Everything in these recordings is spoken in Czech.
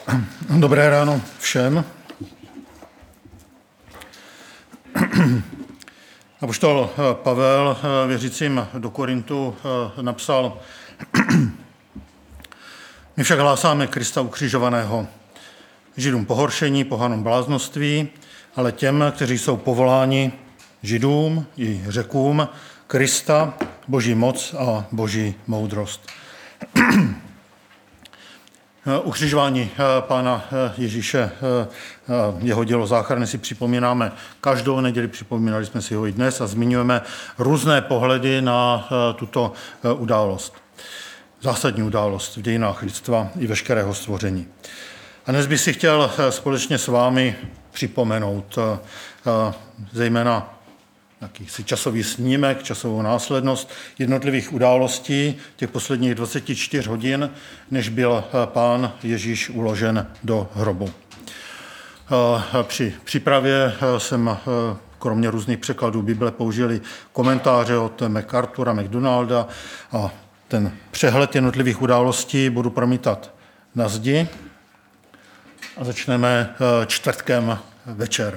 Dobré ráno všem. Apoštol Pavel věřícím do Korintu napsal: My však hlásáme Krista ukřižovaného, Židům pohoršení, pohanům bláznoství, ale těm, kteří jsou povoláni, Židům i Řekům, Krista, Boží moc a Boží moudrost. Ukřižování Pána Ježíše, jeho dělo záchrany si připomínáme každou neděli, připomínali jsme si ho i dnes a zmiňujeme různé pohledy na tuto událost. Zásadní událost v dějinách lidstva i veškerého stvoření. A dnes bych si chtěl společně s vámi připomenout zejména jakýsi časový snímek, časovou následnost jednotlivých událostí těch posledních 24 hodin, než byl Pán Ježíš uložen do hrobu. Při přípravě jsem kromě různých překladů Bible použili komentáře od MacArthura, McDonalda a ten přehled jednotlivých událostí budu promítat na zdi a začneme čtvrtkem večer.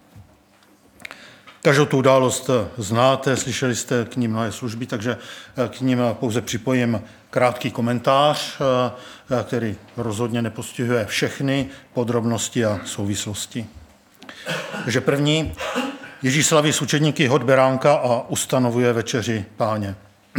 Každou tu událost znáte, slyšeli jste k ní mnohé služby, takže k ním pouze připojím krátký komentář, který rozhodně nepostihuje všechny podrobnosti a souvislosti. Takže první, Ježíš slaví s učedníky hod beránka a ustanovuje večeři Páně.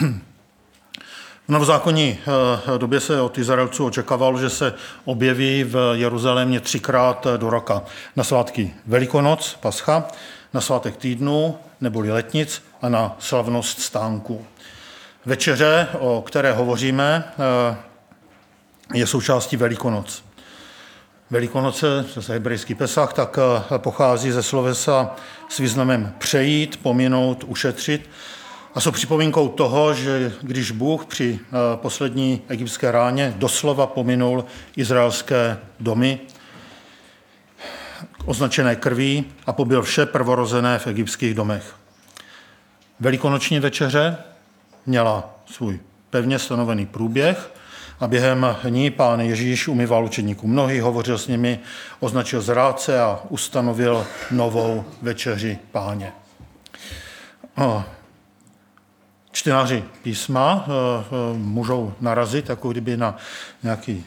V novozákonní době se od Izraelců očekávalo, že se objeví v Jeruzalémě 3krát do roka. Na svátky Velikonoc, Pascha, na svátek týdnu neboli letnic a na slavnost stánku. Večeře, o které hovoříme, je součástí Velikonoc. Velikonoce, zase hebrejský Pesach, tak pochází ze slovesa s významem přejít, pominout, ušetřit a jsou připomínkou toho, že když Bůh při poslední egyptské ráně doslova pominul izraelské domy, označené krví a pobil vše prvorozené v egyptských domech. Velikonoční večeře měla svůj pevně stanovený průběh a během ní Pán Ježíš umyval učedníkům nohy, hovořil s nimi, označil zrádce a ustanovil novou večeři Páně. Čtenáři písma můžou narazit jako kdyby na nějaký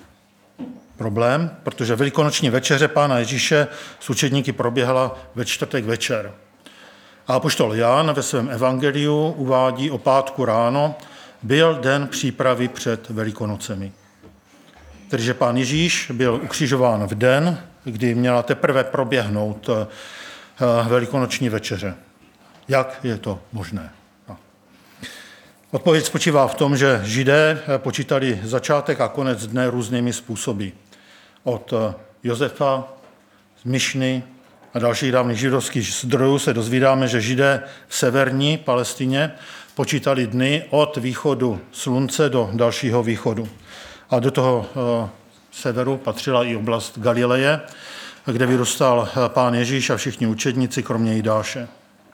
problém, protože velikonoční večeře Pána Ježíše s učedníky proběhla ve čtvrtek večer. A apoštol Jan ve svém evangeliu uvádí o pátku ráno byl den přípravy před Velikonocemi. Tedy, že Pán Ježíš byl ukřižován v den, kdy měla teprve proběhnout velikonoční večeře. Jak je to možné? Odpověď spočívá v tom, že Židé počítali začátek a konec dne různými způsoby. Od Josefa, z Mišny a dalších dávných židovských zdrojů se dozvídáme, že Židé v severní Palestině počítali dny od východu slunce do dalšího východu. A do toho severu patřila i oblast Galileje, kde vyrůstal Pán Ježíš a všichni učedníci, kromě Jidáše.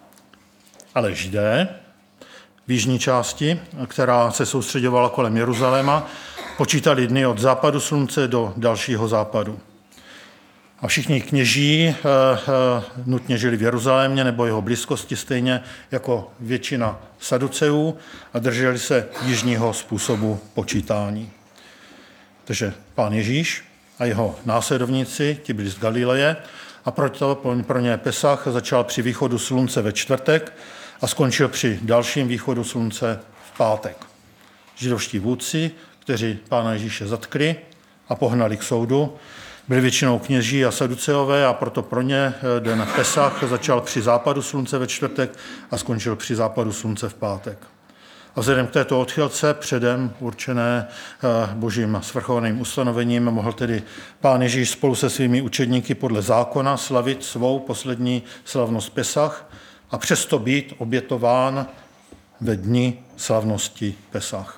Ale Židé v jižní části, která se soustředovala kolem Jeruzaléma, počítali dny od západu slunce do dalšího západu. A všichni kněží nutně žili v Jeruzalémě nebo jeho blízkosti, stejně jako většina Saduceů, a drželi se jižního způsobu počítání. Takže Pán Ježíš a jeho následovníci, ti byli z Galileje, a proto pro ně Pesach začal při východu slunce ve čtvrtek a skončil při dalším východu slunce v pátek. Židovští vůdci, kteří Pána Ježíše zatkli a pohnali k soudu, byli většinou kněží a saduceové a proto pro ně den Pesach začal při západu slunce ve čtvrtek a skončil při západu slunce v pátek. A vzhledem k této odchylce předem určené božím svrchovaným ustanovením mohl tedy Pán Ježíš spolu se svými učedníky podle zákona slavit svou poslední slavnost Pesach a přesto být obětován ve dni slavnosti Pesach.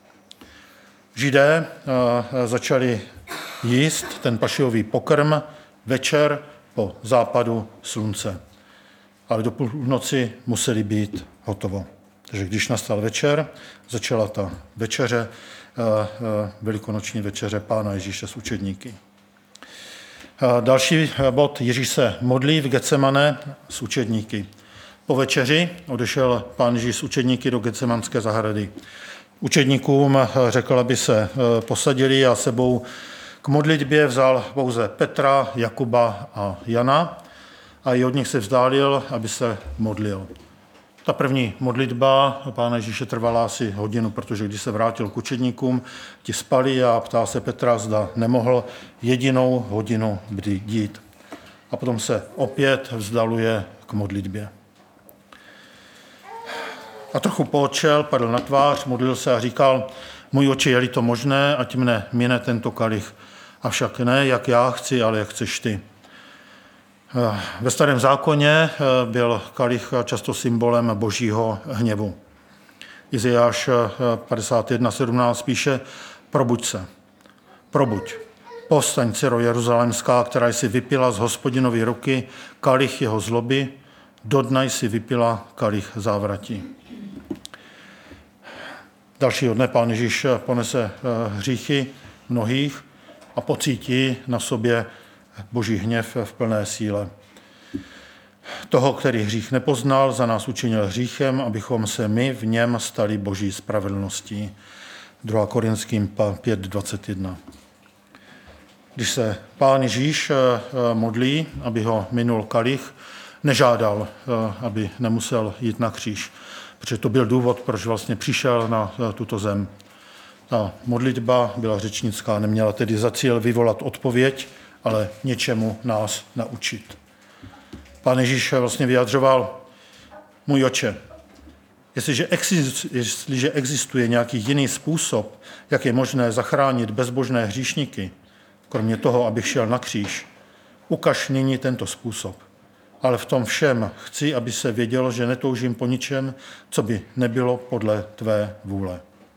Židé začali jíst ten pašijový pokrm večer po západu slunce. Ale do půlnoci museli být hotovo. Takže když nastal večer, začala ta večeře, velikonoční večeře Pána Ježíše s učedníky. Další bod, Ježíš se modlí v Getsemane s učedníky. Po večeři odešel Pán Ježíš s učedníky do Getsemanské zahrady. Učedníkům řekl, aby se posadili a sebou k modlitbě vzal pouze Petra, Jakuba a Jana a i od nich se vzdálil, aby se modlil. Ta první modlitba Pána Ježíše trvala asi hodinu, protože když se vrátil k učedníkům, ti spali a ptá se Petra, zda nemohl jedinou hodinu bdít. A potom se opět vzdaluje k modlitbě. A trochu poočel, padl na tvář, modlil se a říkal, můj oče, je-li to možné, ať mne mine tento kalich. Avšak ne, jak já chci, ale jak chceš ty. Ve Starém zákoně byl kalich často symbolem božího hněvu. Izajáš 51:17 píše, probuď se, probuď, povstaň, dcero Jeruzalémská, která jsi vypila z Hospodinovy ruky kalich jeho zloby, do dna jsi vypila kalich závratí. Dalšího dne Pán Ježíš ponese hříchy mnohých a pocítí na sobě boží hněv v plné síle. Toho, který hřích nepoznal, za nás učinil hříchem, abychom se my v něm stali boží spravedlností. 2. Korinským 5:21. Když se Pán Ježíš modlí, aby ho minul kalich, nežádal, aby nemusel jít na kříž, protože to byl důvod, proč vlastně přišel na tuto zem. Ta modlitba byla řečnická, neměla tedy za cíl vyvolat odpověď, ale něčemu nás naučit. Pán Ježíš vlastně vyjadřoval, můj oče, jestliže existuje nějaký jiný způsob, jak je možné zachránit bezbožné hříšníky, kromě toho, abych šel na kříž, ukaž nyní tento způsob. Ale v tom všem chci, aby se vědělo, že netoužím po ničem, co by nebylo podle tvé vůle.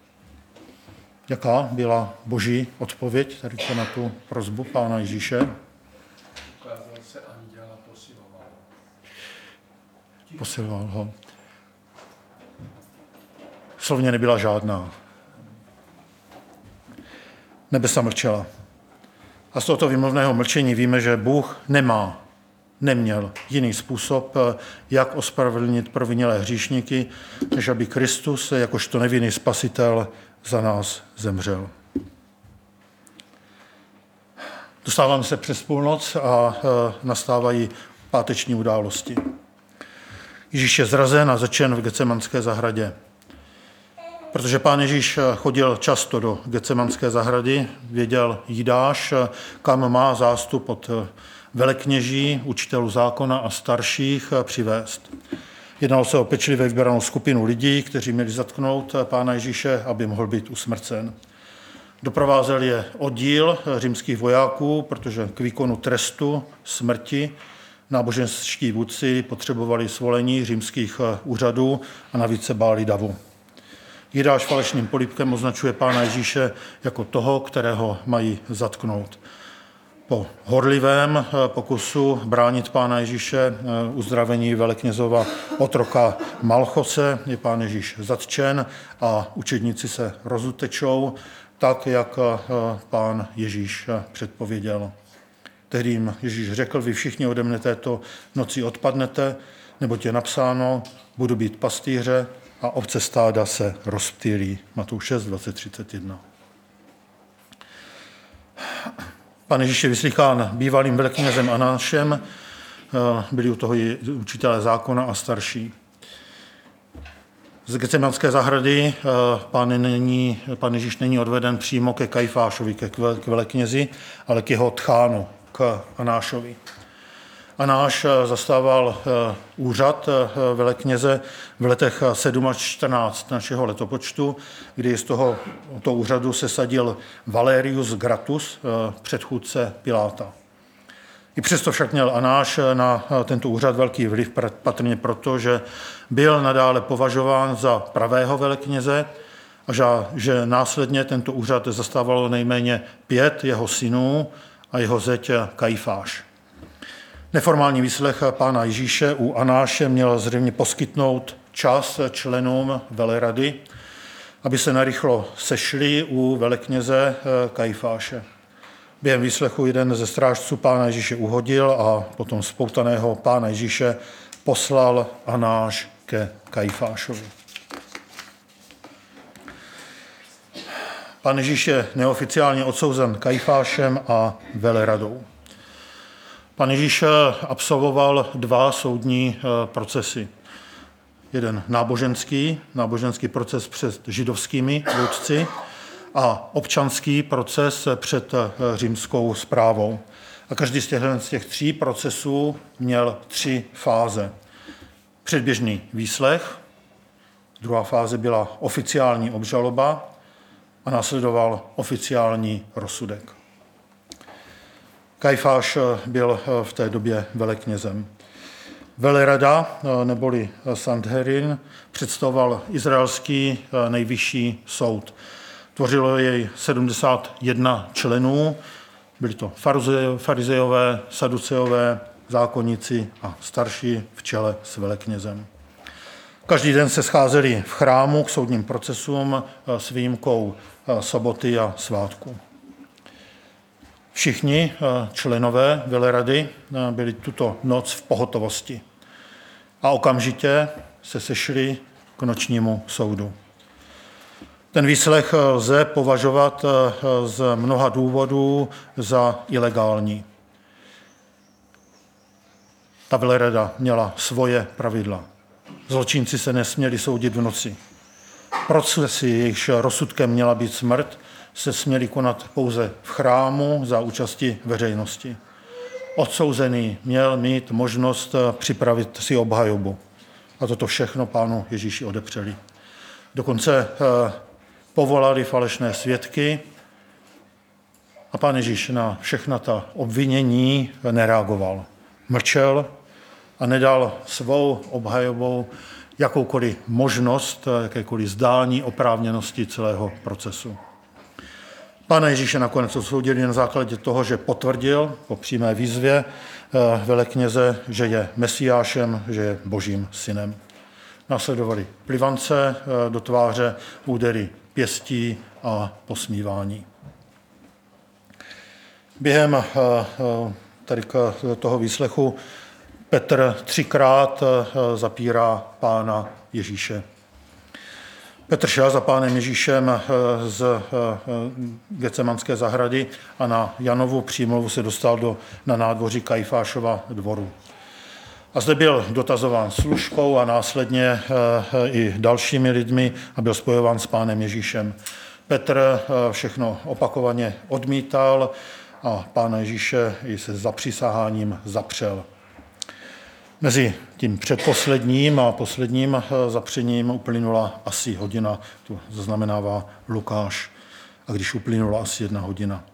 Jaká byla boží odpověď tady na tu prosbu Pána Ježíše? Ukázal se anděla, posiloval. Posiloval ho. Slovně nebyla žádná. Nebesa mlčela. A z tohoto výmluvného mlčení víme, že Bůh neměl jiný způsob, jak ospravedlnit provinilé hříšníky, než aby Kristus, jakožto nevinný spasitel, za nás zemřel. Dostáváme se přes půlnoc a nastávají páteční události. Ježíš je zrazen a zatčen v Getsemanské zahradě. Protože Pán Ježíš chodil často do Getsemanské zahrady, věděl Jidáš, kam má zástup od velekněží, učitelů zákona a starších přivést. Jednalo se o pečlivě vybranou skupinu lidí, kteří měli zatknout Pána Ježíše, aby mohl být usmrcen. Doprovázel je oddíl římských vojáků, protože k výkonu trestu smrti náboženští vůdci potřebovali svolení římských úřadů a navíc se báli davu. Jidáš falešným polibkem označuje Pána Ježíše jako toho, kterého mají zatknout. Po horlivém pokusu bránit Pána Ježíše uzdravení veleknězova otroka Malchose je Pán Ježíš zatčen a učedníci se rozutečou, tak, jak Pán Ježíš předpověděl. Tehdy jim Ježíš řekl, vy všichni ode mne této noci odpadnete, neboť je napsáno, budu být pastýře a ovce stáda se rozptýlí. Matouš 6, 20-31. Pán Ježíš je vyslychán bývalým veleknězem Anášem, byli u toho i učitelé zákona a starší. Z Getsemanské zahrady Pán Ježíš není odveden přímo ke Kajfášovi, k veleknězi, ale k jeho tchánu, k Anášovi. Anáš zastával úřad velekněze v letech 7 až 14 našeho letopočtu, kdy z tohoto úřadu se sadil Valerius Gratus, předchůdce Piláta. I přesto však měl Anáš na tento úřad velký vliv, patrně proto, že byl nadále považován za pravého velekněze a že následně tento úřad zastávalo nejméně 5 jeho synů a jeho zeť Kajfáš. Neformální výslech Pána Ježíše u Anáše měl zřejmě poskytnout čas členům velerady, aby se narychlo sešli u velekněze Kajfáše. Během výslechu jeden ze strážců Pána Ježíše uhodil a potom spoutaného Pána Ježíše poslal Anáš ke Kajfášovi. Pán Ježíš je neoficiálně odsouzen Kajfášem a veleradou. Pán Ježíš absolvoval 2 soudní procesy. Jeden náboženský proces před židovskými vůdci a občanský proces před římskou správou. A každý z těch 3 procesů měl 3 fáze. Předběžný výslech, druhá fáze byla oficiální obžaloba a následoval oficiální rozsudek. Kajfáš byl v té době veleknězem. Velerada, neboli Sanhedrin, představoval izraelský nejvyšší soud. Tvořilo jej 71 členů, byli to farizejové, saduceové, zákonníci a starší v čele s veleknězem. Každý den se scházeli v chrámu k soudním procesům s výjimkou soboty a svátku. Všichni členové velerady byli tuto noc v pohotovosti a okamžitě se sešli k nočnímu soudu. Ten výslech lze považovat z mnoha důvodů za ilegální. Ta velerada měla svoje pravidla. Zločinci se nesměli soudit v noci. Procesy, jejichž rozsudkem měla být smrt, se směly konat pouze v chrámu za účasti veřejnosti. Odsouzený měl mít možnost připravit si obhajobu. A toto všechno Pánu Ježíši odepřeli. Dokonce povolali falešné svědky a Pán Ježíš na všechna ta obvinění nereagoval. Mlčel a nedal svou obhajobou jakoukoliv možnost, jakékoliv zdání oprávněnosti celého procesu. Pána Ježíše nakonec odsoudili na základě toho, že potvrdil po přímé výzvě velekněze, že je Mesiášem, že je Božím synem. Následovali plivance do tváře, údery pěstí a posmívání. Během tady toho výslechu Petr 3krát zapírá Pána Ježíše. Petr šel za Pánem Ježíšem z Getsemanské zahrady a na Janovu přímluvu se dostal na nádvoří Kajfášova dvoru. A zde byl dotazován služkou a následně i dalšími lidmi a byl spojován s Pánem Ježíšem. Petr všechno opakovaně odmítal a Pána Ježíše i se zapřísaháním zapřel. Mezi tím předposledním a posledním zapřením uplynula asi hodina, to zaznamenává Lukáš, a když uplynula asi 1 hodina.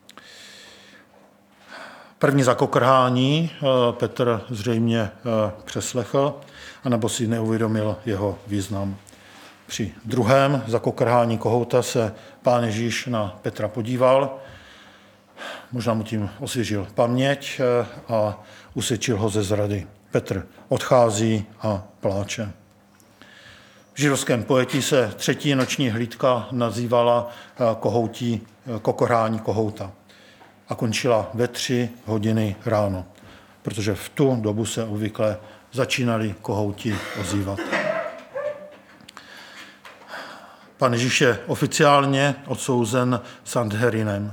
První zakokrhání Petr zřejmě přeslechl, anebo si neuvědomil jeho význam. Při druhém zakokrhání kohouta se Pán Ježíš na Petra podíval, možná mu tím osvěžil paměť a usvědčil ho ze zrady. Petr odchází a pláče. V židovském pojetí se 3. noční hlídka nazývala kokorhání kohouta a končila ve 3 hodiny ráno, protože v tu dobu se obvykle začínali kohouti ozývat. Pan Ježíš je oficiálně odsouzen Sanhedrinem.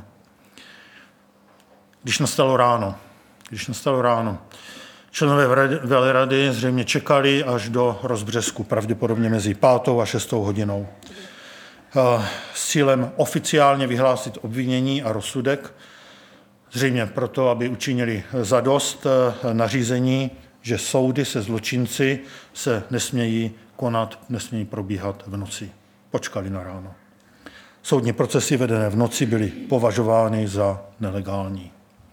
Když nastalo ráno, členové velerady zřejmě čekali až do rozbřesku, pravděpodobně mezi 5. a 6. hodinou. S cílem oficiálně vyhlásit obvinění a rozsudek, zřejmě proto, aby učinili zadost nařízení, že soudy se zločinci se nesmějí konat, nesmějí probíhat v noci. Počkali na ráno. Soudní procesy vedené v noci byly považovány za nelegální.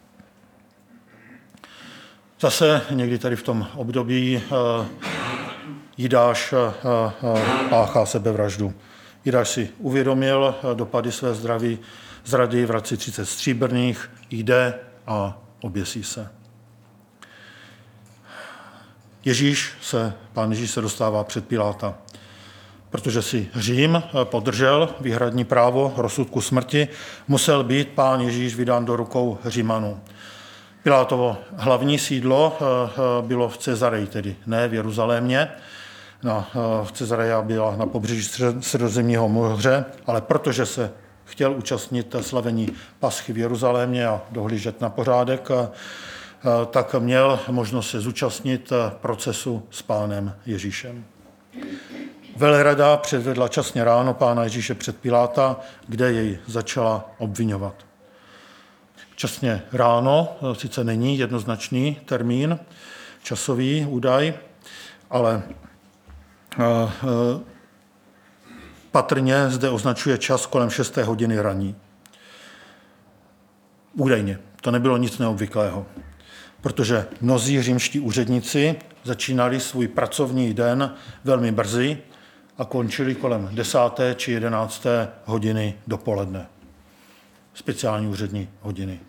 Zase někdy tady v tom období Jidáš páchá sebevraždu. Jidáš si uvědomil dopady své zrady, vrací 30 stříbrných, jde a oběsí se. Pán Ježíš se dostává před Piláta. protože si Řím podržel výhradní právo rozsudku smrti, musel být pán Ježíš vydán do rukou Římanů. Pilátovo hlavní sídlo bylo v Cezareji, tedy ne v Jeruzalémě. V Cezareji byla na pobřeží Středozemního moře, ale protože se chtěl účastnit slavení Paschy v Jeruzalémě a dohlížet na pořádek, tak měl možnost se zúčastnit procesu s pánem Ježíšem. Velrada předvedla časně ráno pána Ježíše před Piláta, kde jej začala obviňovat. Časně ráno sice není jednoznačný termín, časový údaj, ale patrně zde označuje čas kolem 6. hodiny raní. Údajně. To nebylo nic neobvyklého, protože mnozí římští úředníci začínali svůj pracovní den velmi brzy a končili kolem 10. či 11. hodiny dopoledne. Speciální úřední hodiny.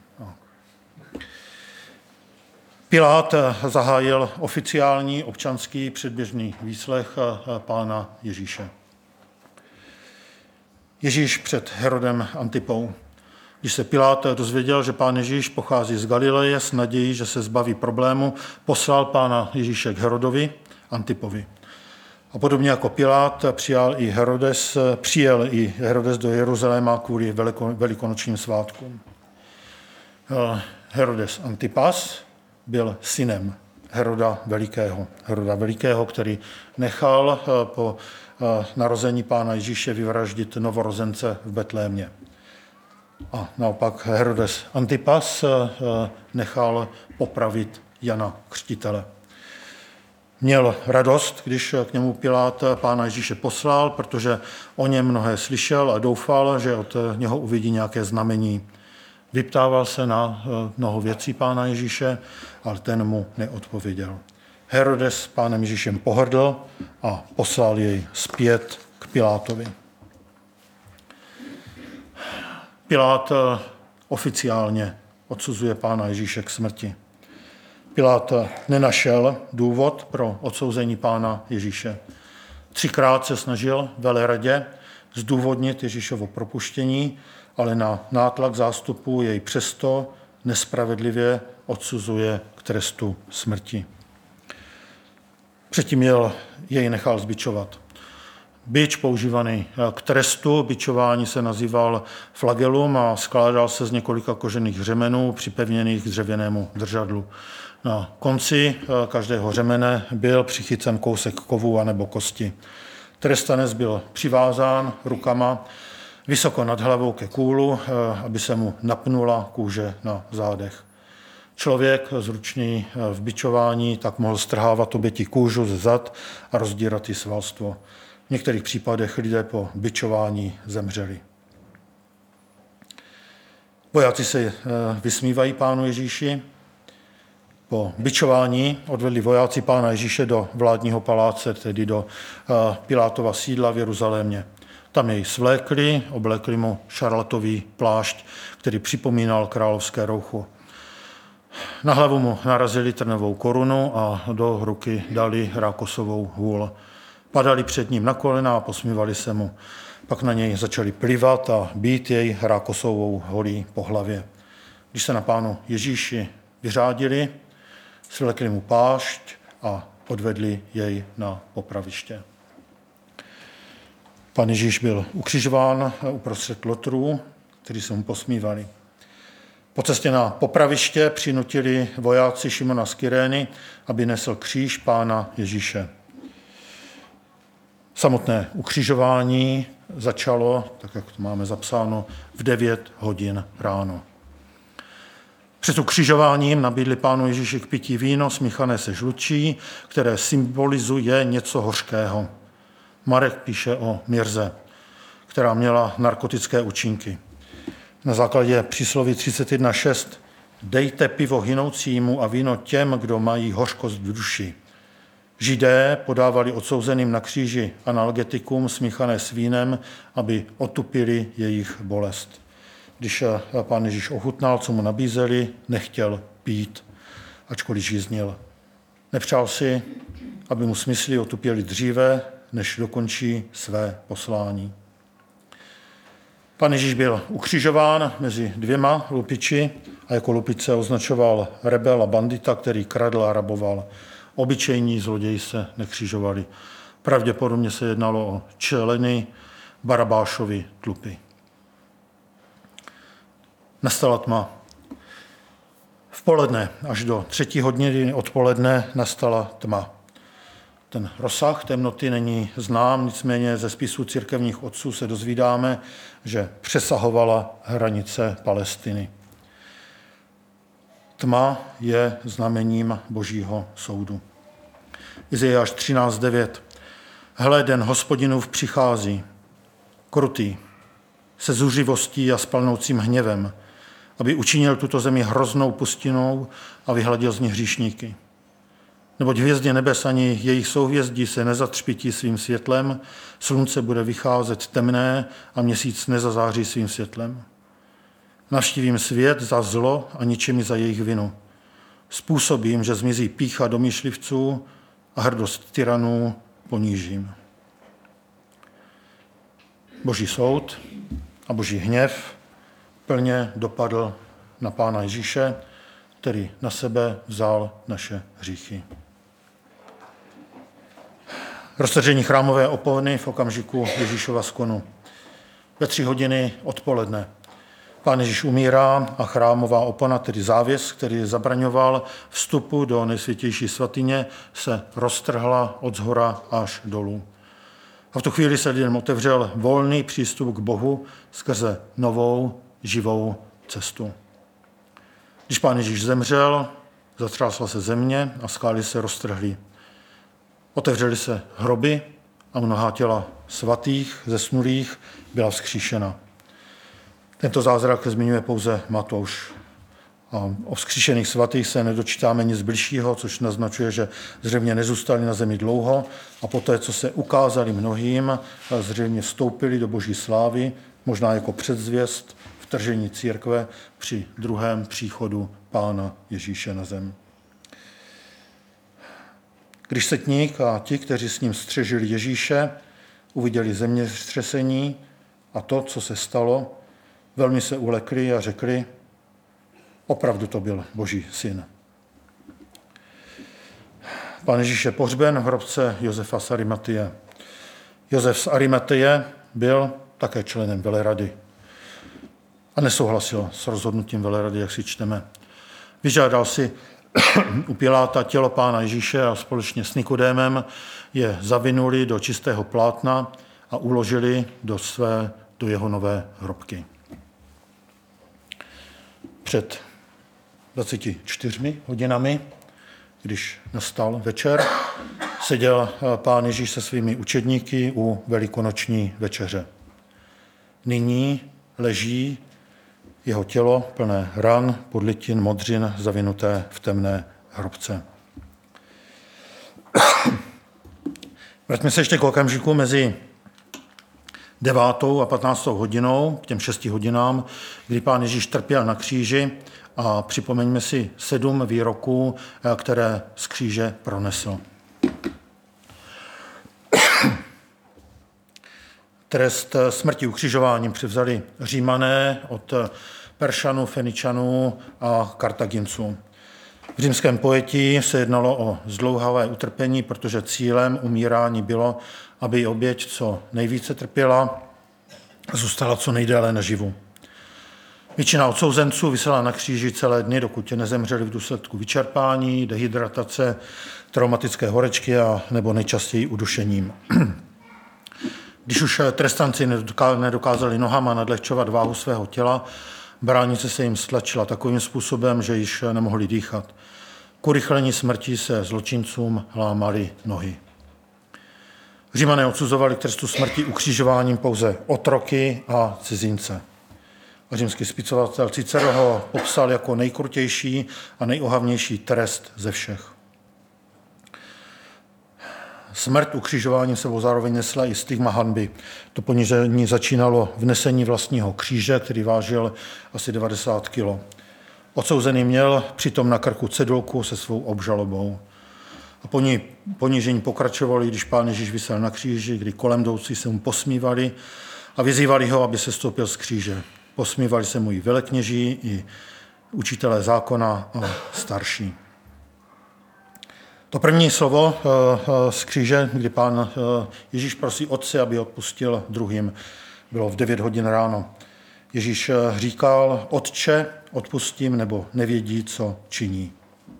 Pilát zahájil oficiální občanský předběžný výslech pána Ježíše. Ježíš před Herodem Antipou. Když se Pilát dozvěděl, že pán Ježíš pochází z Galileje s nadějí, že se zbaví problému, poslal pána Ježíše k Herodovi Antipovi. A podobně jako Pilát přijel i Herodes do Jeruzaléma kvůli velikonočním svátkům. Herodes Antipas byl synem Heroda Velikého, který nechal po narození pána Ježíše vyvraždit novorozence v Betlémě. A naopak Herodes Antipas nechal popravit Jana Křtitele. Měl radost, když k němu Pilát pána Ježíše poslal, protože o něm mnohé slyšel a doufal, že od něho uvidí nějaké znamení. Vyptával se na mnoho věcí pána Ježíše, ale ten mu neodpověděl. Herodes pánem Ježíšem pohrdl a poslal jej zpět k Pilátovi. Pilát oficiálně odsuzuje pána Ježíše k smrti. Pilát nenašel důvod pro odsouzení pána Ježíše. 3krát se snažil veleradě zdůvodnit Ježíšovo propuštění, ale na nátlak zástupu jej přesto nespravedlivě odsuzuje k trestu smrti. Předtím jej nechal zbičovat. Bič používaný k trestu bičování se nazýval flagelum a skládal se z několika kožených řemenů připevněných k dřevěnému držadlu. Na konci každého řemene byl přichycen kousek kovu anebo kosti. Trestanec byl přivázán rukama vysoko nad hlavou ke kůlu, aby se mu napnula kůže na zádech. Člověk zručný v bičování tak mohl strhávat oběti kůžu ze zad a rozdírat jí svalstvo. V některých případech lidé po bičování zemřeli. Vojáci se vysmívají pánu Ježíši. Po bičování odvedli vojáci pána Ježíše do vládního paláce, tedy do Pilátova sídla v Jeruzalémě. Tam jej svlékli, oblekli mu šarlatový plášť, který připomínal královské roucho. Na hlavu mu narazili trnovou korunu a do ruky dali rákosovou hůl. Padali před ním na kolena a posmívali se mu. Pak na něj začali plivat a bít jej rákosovou holí po hlavě. Když se na pánu Ježíši vyřádili, svlékli mu plášť a odvedli jej na popraviště. Pan Ježíš byl ukřižován uprostřed lotrů, kteří se mu posmívali. Po cestě na popraviště přinutili vojáci Šimona z Kyrény, aby nesl kříž pána Ježíše. Samotné ukřižování začalo, tak jak to máme zapsáno, v 9 hodin ráno. Před ukřižováním nabídli pánu Ježíši k pití víno smíchané se žlučí, které symbolizuje něco hořkého. Marek píše o mirze, která měla narkotické účinky. Na základě přísloví 31.6 dejte pivo hynoucímu a víno těm, kdo mají hořkost v duši. Židé podávali odsouzeným na kříži analgetikum smíchané s vínem, aby otupili jejich bolest. Když pán Ježíš ochutnal, co mu nabízeli, nechtěl pít, ačkoliv žíznil. Nepřál si, aby mu smysly otupěly dříve, než dokončí své poslání. Pan Ježíš byl ukřižován mezi dvěma lupiči a jako lupice označoval rebel a bandita, který kradl a raboval. Obyčejní zloději se nekřižovali. Pravděpodobně se jednalo o členy Barabášovy tlupy. Nastala tma. V poledne až do 3. hodiny odpoledne nastala tma. Ten rozsah temnoty není znám, nicméně ze spisů církevních otců se dozvídáme, že přesahovala hranice Palestiny. Tma je znamením Božího soudu. Izajáš 13:9. Hle, den Hospodinův přichází, krutý, se zuřivostí a spalnoucím hněvem, aby učinil tuto zemi hroznou pustinou a vyhladil z ní hříšníky. Neboť hvězdě nebes ani jejich souhvězdí se nezatřpití svým světlem, slunce bude vycházet temné a měsíc nezazáří svým světlem. Navštívím svět za zlo a ničím za jejich vinu. Způsobím, že zmizí pýcha domýšlivců a hrdost tyranů ponížím. Boží soud a Boží hněv plně dopadl na Pána Ježíše, který na sebe vzal naše hříchy. Roztržení chrámové opony v okamžiku Ježíšova skonu. Ve 3 hodiny odpoledne. Pán Ježíš umírá a chrámová opona, tedy závěs, který zabraňoval vstupu do nejsvětější svatyně, se roztrhla od shora až dolů. A v tu chvíli se lidem otevřel volný přístup k Bohu skrze novou, živou cestu. Když Pán Ježíš zemřel, zatřásla se země a skály se roztrhly. Otevřely se hroby a mnohá těla svatých, zesnulých byla vzkříšena. Tento zázrak zmiňuje pouze Matouš. A o vzkříšených svatých se nedočítáme nic bližšího, což naznačuje, že zřejmě nezůstali na zemi dlouho a poté, co se ukázali mnohým, zřejmě vstoupili do Boží slávy, možná jako předzvěst vtržení církve při druhém příchodu Pána Ježíše na zem. Když setník a ti, kteří s ním střežili Ježíše, uviděli zemětřesení a to, co se stalo, velmi se ulekli a řekli, opravdu to byl Boží syn. Pán Ježíš je pohřben v hrobce Josefa z Arimateje. Josef z Arimateje byl také členem velerady a nesouhlasil s rozhodnutím velerady, jak si čteme. Vyžádal si u Piláta tělo Pána Ježíše a společně s Nikodémem je zavinuli do čistého plátna a uložili do jeho nové hrobky. Před 24 hodinami, když nastal večer, seděl Pán Ježíš se svými učedníky u velikonoční večeře. Nyní leží jeho tělo plné ran, podlitin, modřin, zavinuté v temné hrobce. Vraťme se ještě k okamžiku mezi 9. a 15. hodinou, k těm 6 hodinám, kdy Pán Ježíš trpěl na kříži a připomeňme si 7 výroků, které z kříže pronesl. Trest smrti ukřižováním převzali Římané od Peršanů, Feničanů a Kartaginců. V římském pojetí se jednalo o zdlouhavé utrpení, protože cílem umírání bylo, aby oběť co nejvíce trpěla a zůstala co nejdéle naživu. Většina odsouzenců visela na kříži celé dny, dokud nezemřeli v důsledku vyčerpání, dehydratace, traumatické horečky a nebo nejčastěji udušením. Když už trestanci nedokázali nohama nadlehčovat váhu svého těla, bránice se jim stlačila takovým způsobem, že již nemohli dýchat. K urychlení smrti se zločincům lámaly nohy. Římané odsuzovali k trestu smrti ukřižováním pouze otroky a cizince. A římský spisovatel Cicero ho popsal jako nejkrutější a nejohavnější trest ze všech. Smrt ukřižováním sebou zároveň nesla i stigma hanby. To ponížení začínalo v nesení vlastního kříže, který vážil asi 90 kg. Odsouzený měl přitom na krku cedulku se svou obžalobou. A ponížení pokračovali, když Pán Ježíš visel na kříži, kdy kolem jdoucí se mu posmívali a vyzývali ho, aby se stoupil z kříže. Posmívali se mu i velekněží, i učitelé zákona a starší. To první slovo z kříže, kdy Pán Ježíš prosí Otce, aby odpustil druhým, bylo v 9 hodin ráno. Ježíš říkal: Otče, odpustím, nebo nevědí, co činí.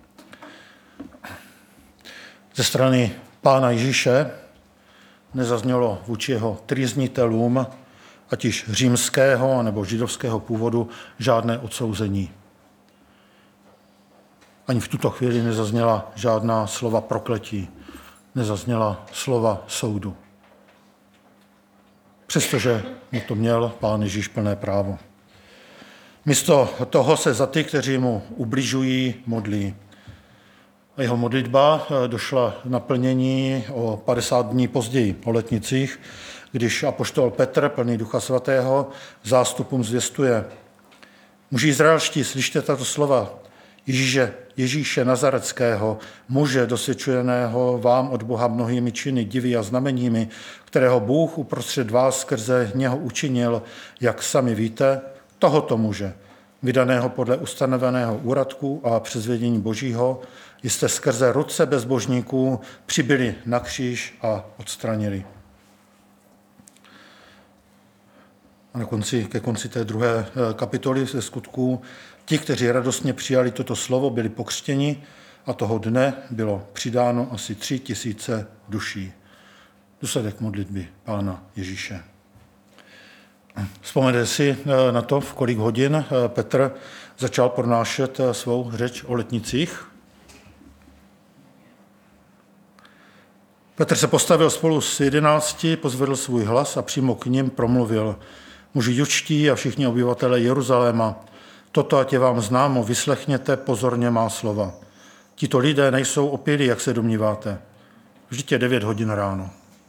Ze strany Pána Ježíše nezaznělo vůči jeho trýznitelům, ať již římského nebo židovského původu, žádné odsouzení. Ani v tuto chvíli nezazněla žádná slova prokletí, nezazněla slova soudu. Přestože na to měl Pán Ježíš plné právo. Místo toho se za ty, kteří mu ubližují, modlí. A jeho modlitba došla naplnění o 50 dní později, o letnicích, když apoštol Petr, plný Ducha Svatého, zástupům zvěstuje: Muži izraelští, slyšte tato slova Ježíše Nazareckého, muže dosvědčeného vám od Boha mnohými činy, divy a znameními, kterého Bůh uprostřed vás skrze něho učinil, jak sami víte, tohoto muže, vydaného podle ustanoveného úradku a přezvědění Božího, jste skrze ruce bezbožníků přibyli na kříž a odstranili. A ke konci té 2. kapitoly ze Skutků ti, kteří radostně přijali toto slovo, byli pokřtěni a toho dne bylo přidáno asi 3 000 duší. Důsledek modlitby Pána Ježíše. Vzpomenete si na to, v kolik hodin Petr začal pronášet svou řeč o letnicích? Petr se postavil spolu s 11, pozvedl svůj hlas a přímo k nim promluvil: Muži judští a všichni obyvatelé Jeruzaléma, toto ať je vám známo, vyslechněte pozorně má slova. Tito lidé nejsou opilí, jak se domníváte. Vždyť je 9 hodin ráno.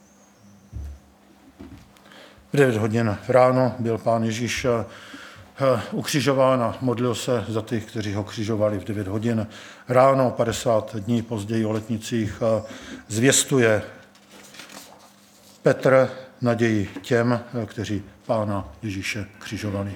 V 9 hodin ráno byl Pán Ježíš ukřižován a modlil se za ty, kteří ho křižovali v 9 hodin ráno. 50 dní později o letnicích zvěstuje Petr naději těm, kteří Pána Ježíše křižovali.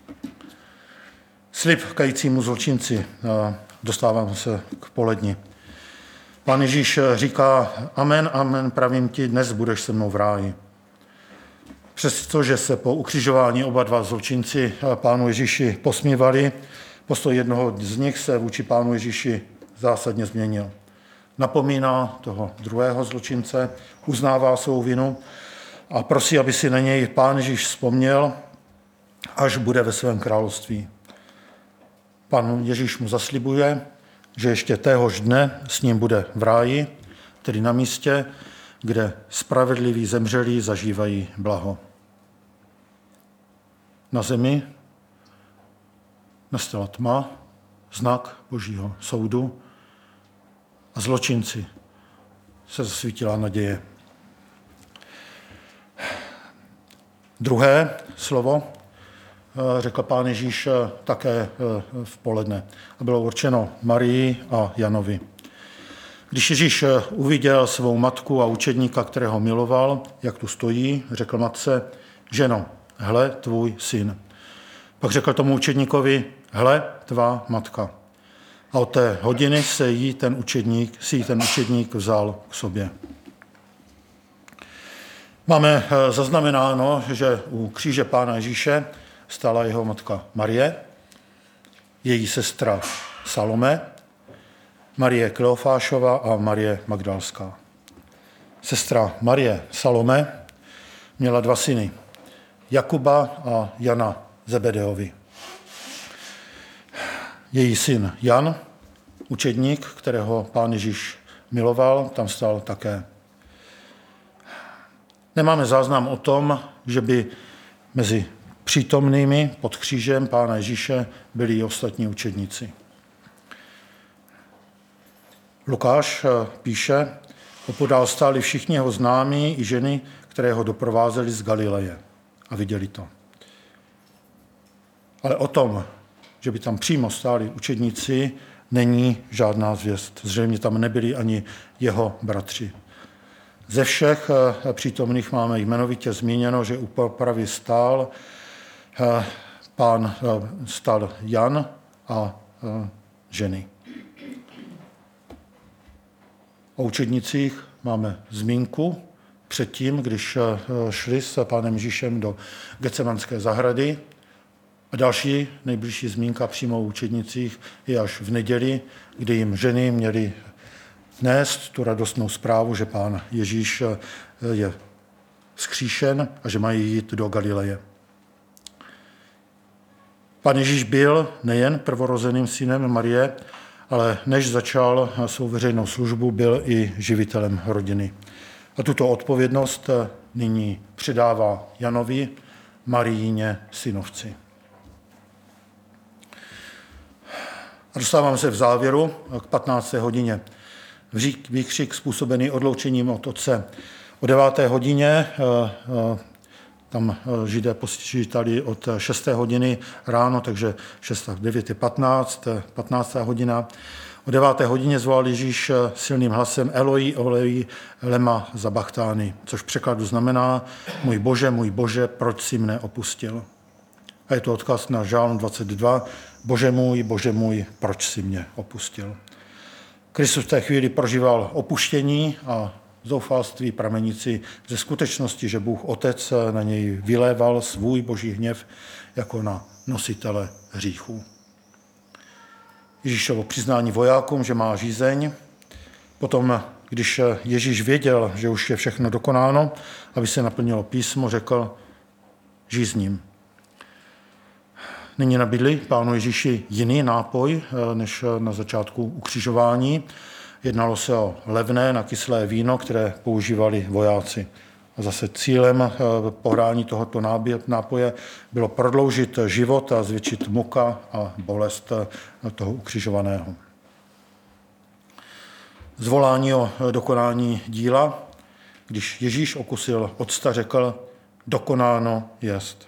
Slib kajícímu zločinci. Dostáváme se k poledni. Pán Ježíš říká: Amen, amen, pravím ti, dnes budeš se mnou v ráji. Přestože se po ukřižování oba dva zločinci Pánu Ježíši posmívali, postoj jednoho z nich se vůči Pánu Ježíši zásadně změnil. Napomíná toho druhého zločince, uznává svou vinu a prosí, aby si na něj Pán Ježíš vzpomněl, až bude ve svém království. Pán Ježíš mu zaslibuje, že ještě téhož dne s ním bude v ráji, tedy na místě, kde spravedliví zemřelí zažívají blaho. Na zemi nastala tma, znak Božího soudu, a zločinci se zasvítila naděje. Druhé slovo řekl Pán Ježíš také v poledne a bylo určeno Marii a Janovi. Když Ježíš uviděl svou matku a učedníka, kterého miloval, jak tu stojí, řekl matce: Ženo, hle tvůj syn. Pak řekl tomu učedníkovi: Hle tvá matka. A od té hodiny si ji ten učedník vzal k sobě. Máme zaznamenáno, že u kříže Pána Ježíše stála jeho matka Marie, její sestra Salome, Marie Kleofášova a Marie Magdalská. Sestra Marie Salome měla 2 syny, Jakuba a Jana Zebedeovi. Její syn Jan, učedník, kterého Pán Ježíš miloval, tam stál také. Nemáme záznam o tom, že by mezi přítomnými pod křížem Pána Ježíše byli i ostatní učedníci. Lukáš píše: opodál stáli všichni jeho známí i ženy, které ho doprovázely z Galileje a viděli to. Ale o tom, že by tam přímo stáli učedníci, není žádná zvěst. Zřejmě tam nebyli ani jeho bratři. Ze všech přítomných máme jmenovitě zmíněno, že u popravy stál Jan a ženy. O učednicích máme zmínku předtím, když šli s pánem Ježíšem do Getsemanské zahrady. A další nejbližší zmínka přímo o učednicích je až v neděli, kdy jim ženy měly nést tu radostnou zprávu, že pán Ježíš je vzkříšen a že mají jít do Galileje. Pán Ježíš byl nejen prvorozeným synem Marie, ale než začal svou veřejnou službu, byl i živitelem rodiny. A tuto odpovědnost nyní předává Janovi, Marijíně synovci. A dostáváme se v závěru k 15. hodině. Výkřik způsobený odloučením od otce. O 9. hodině tam Židé počítali od 6. hodiny ráno, takže 6 a 9 je 15. hodina. O 9. hodině zvolal Ježíš silným hlasem Eloi, Eloi, lema sabachthani, což v překladu znamená můj Bože, proč jsi mne opustil? A je to odkaz na Žálm 22, Bože můj, proč jsi mě opustil? Kristus v té chvíli prožíval opuštění a zoufalství pramenící ze skutečnosti, že Bůh Otec na něj vyléval svůj boží hněv jako na nositele hříchů. Ježíšovo přiznání vojákům, že má žízeň. Potom, když Ježíš věděl, že už je všechno dokonáno, aby se naplnilo písmo, řekl, žízním. Nyní nabídli pánu Ježíši jiný nápoj, než na začátku ukřižování. Jednalo se o levné nakyslé víno, které používali vojáci. A zase cílem pohrání tohoto nápoje bylo prodloužit život a zvětšit muka a bolest toho ukřižovaného. Zvolání o dokonání díla, když Ježíš okusil octa, řekl, dokonáno jest.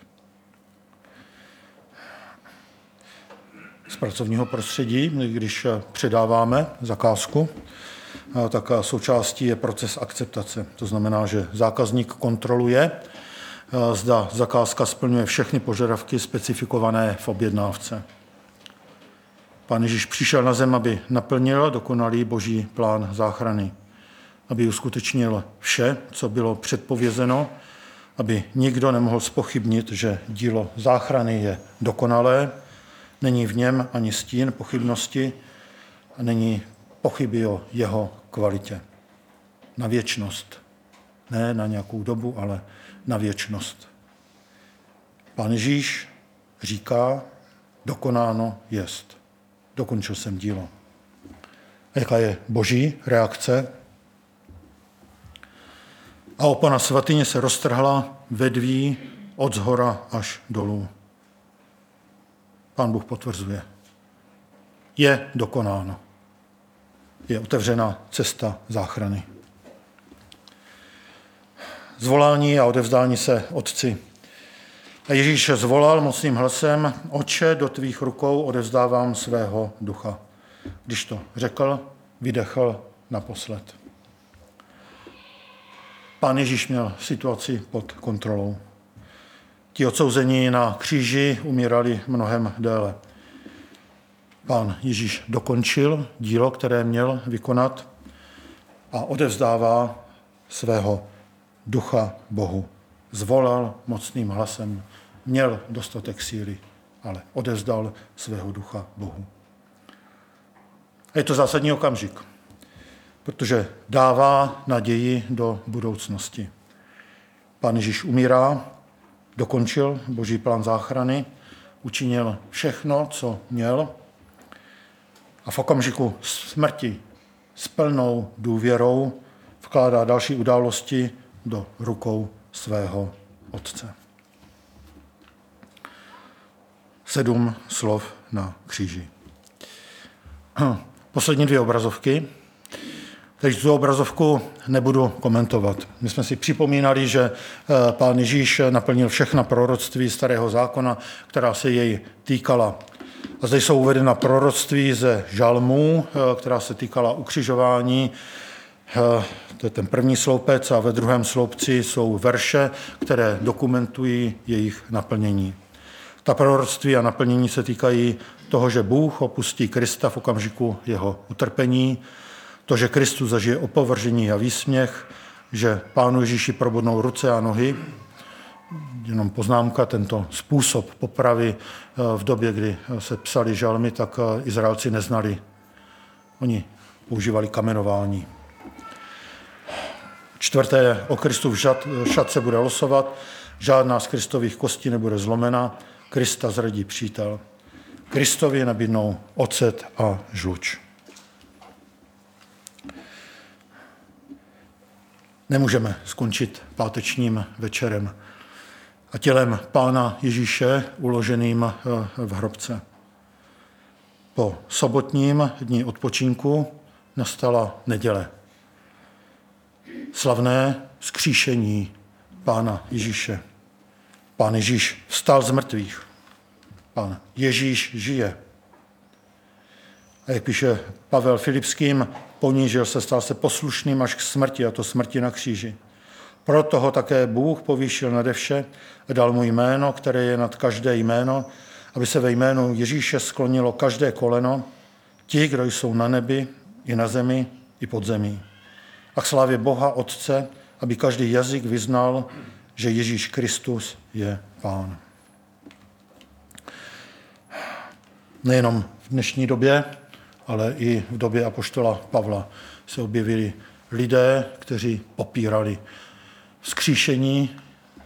Z pracovního prostředí, když předáváme zakázku, tak součástí je proces akceptace. To znamená, že zákazník kontroluje, zda zakázka splňuje všechny požadavky specifikované v objednávce. Pán Ježíš přišel na zem, aby naplnil dokonalý boží plán záchrany, aby uskutečnil vše, co bylo předpovězeno, aby nikdo nemohl zpochybnit, že dílo záchrany je dokonalé, není v něm ani stín pochybnosti a není pochyby o jeho kvalitě. Na věčnost. Ne na nějakou dobu, ale na věčnost. Pán Ježíš říká, dokonáno jest. Dokončil jsem dílo. A jaká je boží reakce? A opona svatyně se roztrhla vedví od zhora až dolů. Pán Bůh potvrzuje. Je dokonáno. Je otevřena cesta záchrany. Zvolání a odevzdání se otci. A Ježíš zvolal mocným hlasem, Otče, do tvých rukou odevzdávám svého ducha. Když to řekl, vydechl naposled. Pán Ježíš měl situaci pod kontrolou. Ti odsouzení na kříži umírali mnohem déle. Pán Ježíš dokončil dílo, které měl vykonat a odevzdává svého ducha Bohu. Zvolal mocným hlasem, měl dostatek síly, ale odevzdal svého ducha Bohu. A je to zásadní okamžik, protože dává naději do budoucnosti. Pán Ježíš umírá, dokončil boží plán záchrany, učinil všechno, co měl, a v okamžiku smrti s plnou důvěrou vkládá další události do rukou svého Otce. 7 slov na kříži. Poslední 2 obrazovky. Takže tu obrazovku nebudu komentovat. My jsme si připomínali, že pán Ježíš naplnil všechna proroctví starého zákona, která se jej týkala. A zde jsou uvedena proroctví ze žalmů, která se týkala ukřižování. To je ten první sloupec a ve druhém sloupci jsou verše, které dokumentují jejich naplnění. Ta proroctví a naplnění se týkají toho, že Bůh opustí Krista v okamžiku jeho utrpení, to, že Kristus zažije opovržení a výsměch, že Pánu Ježíši probodnou ruce a nohy. Jenom poznámka, tento způsob popravy v době, kdy se psali žalmy, tak Izraelci neznali. Oni používali kamenování. Čtvrté, o Kristův šatce bude losovat, žádná z Kristových kostí nebude zlomena, Krista zradí přítel. Kristovi nabídnou ocet a žluč. Nemůžeme skončit pátečním večerem a tělem Pána Ježíše uloženým v hrobce. Po sobotním dni odpočinku nastala neděle. Slavné vzkříšení Pána Ježíše. Pán Ježíš vstal z mrtvých. Pán Ježíš žije. A jak píše Pavel Filipským, ponížil se, stal se poslušným až k smrti, a to smrti na kříži. Proto ho také Bůh povýšil nade vše a dal mu jméno, které je nad každé jméno, aby se ve jménu Ježíše sklonilo každé koleno, ti, kdo jsou na nebi, i na zemi, i pod zemí. A k slávě Boha Otce, aby každý jazyk vyznal, že Ježíš Kristus je Pán. Nejenom v dnešní době, ale i v době apoštola Pavla se objevili lidé, kteří popírali vzkříšení.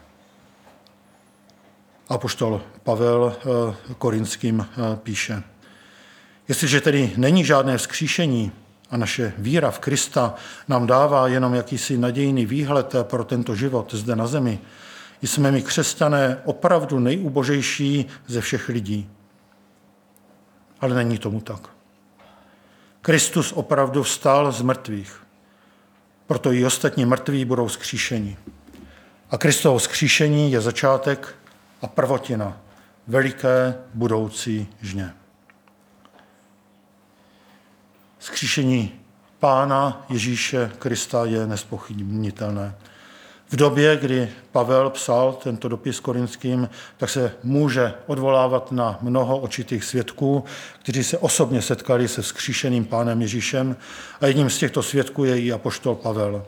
Apoštol Pavel Korinským píše: Jestliže tedy není žádné vzkříšení a naše víra v Krista nám dává jenom jakýsi nadějný výhled pro tento život zde na zemi, jsme my křesťané opravdu nejubožejší ze všech lidí. Ale není tomu tak. Kristus opravdu vstal z mrtvých. Proto i ostatní mrtví budou vzkříšeni. A Kristovo vzkříšení je začátek a prvotina veliké budoucí žně. Vzkříšení Pána Ježíše Krista je nezpochybnitelné. V době, kdy Pavel psal tento dopis Korinským, tak se může odvolávat na mnoho očitých svědků, kteří se osobně setkali se vzkříšeným Pánem Ježíšem, a jedním z těchto svědků je i apoštol Pavel.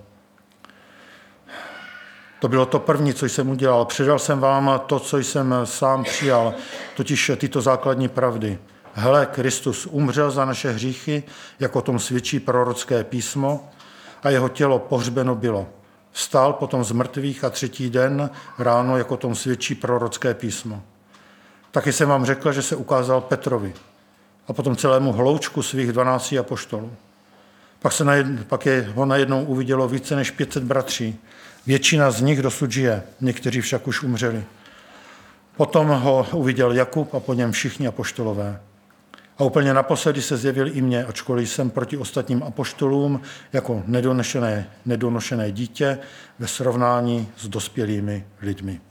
To bylo to první, co jsem udělal. Předal jsem vám to, co jsem sám přijal, totiž tyto základní pravdy. Hele, Kristus umřel za naše hříchy, jak o tom svědčí prorocké písmo, a jeho tělo pohřbeno bylo. Vstal potom z mrtvých a třetí den ráno, jak o tom svědčí prorocké písmo. Taky jsem vám řekl, že se ukázal Petrovi a potom celému hloučku svých 12 apoštolů. Pak ho najednou uvidělo více než 500 bratří. Většina z nich dosud žije, někteří však už umřeli. Potom ho uviděl Jakub a po něm všichni apoštolové. A úplně naposledy se zjevil i mně, ačkoliv jsem proti ostatním apoštolům jako nedonošené dítě ve srovnání s dospělými lidmi.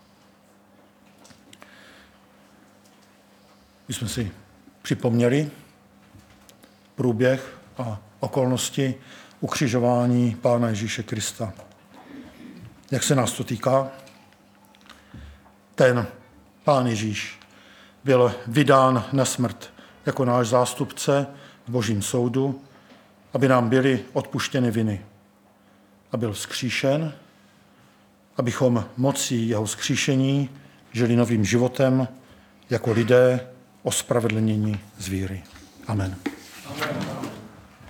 My jsme si připomněli průběh a okolnosti ukřižování Pána Ježíše Krista. Jak se nás to týká? Ten Pán Ježíš byl vydán na smrt jako náš zástupce v Božím soudu, aby nám byly odpuštěny viny. A byl vzkříšen, abychom mocí jeho vzkříšení žili novým životem jako lidé ospravedlnění z víry. Amen. Amen.